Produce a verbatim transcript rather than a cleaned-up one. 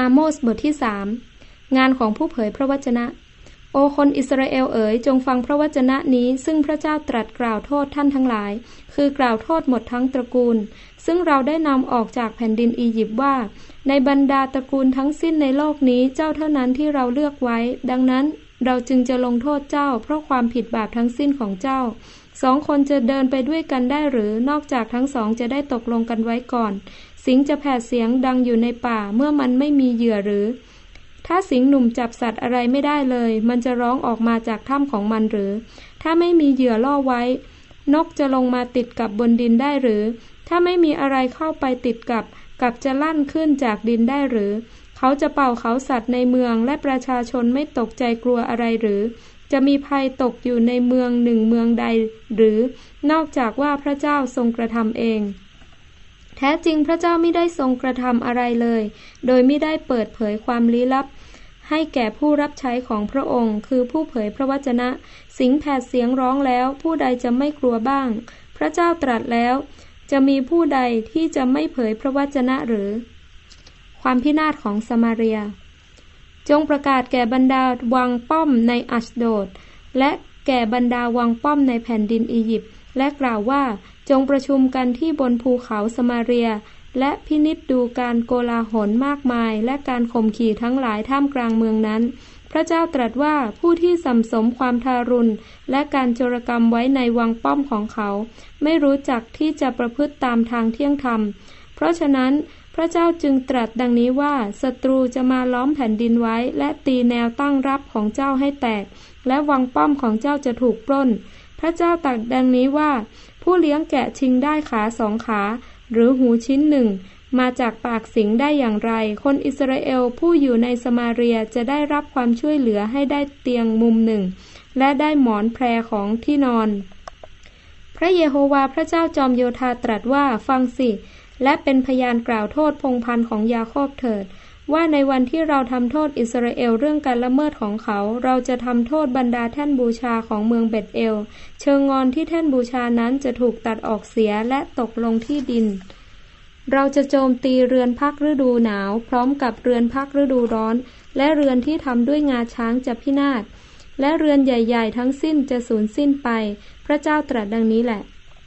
โมสบทที่สามงานของผู้เผยพระวจนะโอคนอิสราเอลเอ๋ยจงฟังพระวจนะนี้ซึ่งพระเจ้าตรัสกล่าวโทษท่านทั้งหลายคือกล่าวโทษหมดทั้งตระกูลซึ่งเราได้นำออกจากแผ่นดินอียิปต์ว่าในบรรดาตระกูลทั้งสิ้นในโลกนี้เจ้าเท่านั้นที่เราเลือกไว้ดังนั้นเราจึงจะลงโทษเจ้าเพราะความผิดบาปทั้งสิ้นของเจ้าสองคนจะเดินไปด้วยกันได้หรือนอกจากทั้งสองจะได้ตกลงกันไว้ก่อนสิงจะแผดเสียงดังอยู่ในป่าเมื่อมันไม่มีเหยื่อหรือถ้าสิงหนุ่มจับสัตว์อะไรไม่ได้เลยมันจะร้องออกมาจากถ้ำของมันหรือถ้าไม่มีเหยื่อล่อไว้นกจะลงมาติดกับบนดินได้หรือถ้าไม่มีอะไรเข้าไปติดกับกับจะลั่นขึ้นจากดินได้หรือเขาจะเป่าเขาสัตว์ในเมืองและประชาชนไม่ตกใจกลัวอะไรหรือจะมีภัยตกอยู่ในเมืองหนึ่งเมืองใดหรือนอกจากว่าพระเจ้าทรงกระทำเองแท้จริงพระเจ้าไม่ได้ทรงกระทำอะไรเลยโดยไม่ได้เปิดเผยความลี้ลับให้แก่ผู้รับใช้ของพระองค์คือผู้เผยพระวจนะสิงแผดเสียงร้องแล้วผู้ใดจะไม่กลัวบ้างพระเจ้าตรัสแล้วจะมีผู้ใดที่จะไม่เผยพระวจนะหรือความพินาศของสมาเรียจงประกาศแก่บรรดาวังป้อมในอัชโดดและแก่บรรดาวังป้อมในแผ่นดินอียิปต์และกล่าวว่าจงประชุมกันที่บนภูเขาสมาเรียและพินิจดูการโกลาหลมากมายและการข่มขี่ทั้งหลายท่ามกลางเมืองนั้นพระเจ้าตรัสว่าผู้ที่สัมสมความทารุณและการโจรกรรมไว้ในวังป้อมของเขาไม่รู้จักที่จะประพฤติตามทางเที่ยงธรรมเพราะฉะนั้นพระเจ้าจึงตรัสดังนี้ว่าศัตรูจะมาล้อมแผ่นดินไว้และตีแนวตั้งรับของเจ้าให้แตกและวังป้อมของเจ้าจะถูกปล้นพระเจ้าตรัสดังนี้ว่าผู้เลี้ยงแกะชิงได้ขาสองขาหรือหูชิ้นหนึ่งมาจากปากสิงได้อย่างไรคนอิสราเอลผู้อยู่ในสมาเรียจะได้รับความช่วยเหลือให้ได้เตียงมุมหนึ่งและได้หมอนแพรของที่นอนพระเยโฮวาห์พระเจ้าจอมโยธาตรัสว่าฟังสิและเป็นพยานกล่าวโทษพงศ์พันธุ์ของยาโคบเถิดว่าในวันที่เราทำโทษอิสราเอลเรื่องการละเมิดของเขาเราจะทำโทษบรรดาแท่นบูชาของเมืองเบธเอลเชิงงอนที่แท่นบูชานั้นจะถูกตัดออกเสียและตกลงที่ดินเราจะโจมตีเรือนพักฤดูหนาวพร้อมกับเรือนพักฤดูร้อนและเรือนที่ทำด้วยงาช้างจะพินาศและเรือนใหญ่ๆทั้งสิ้นจะสูญสิ้นไปพระเจ้าตรัสดังนี้แหละ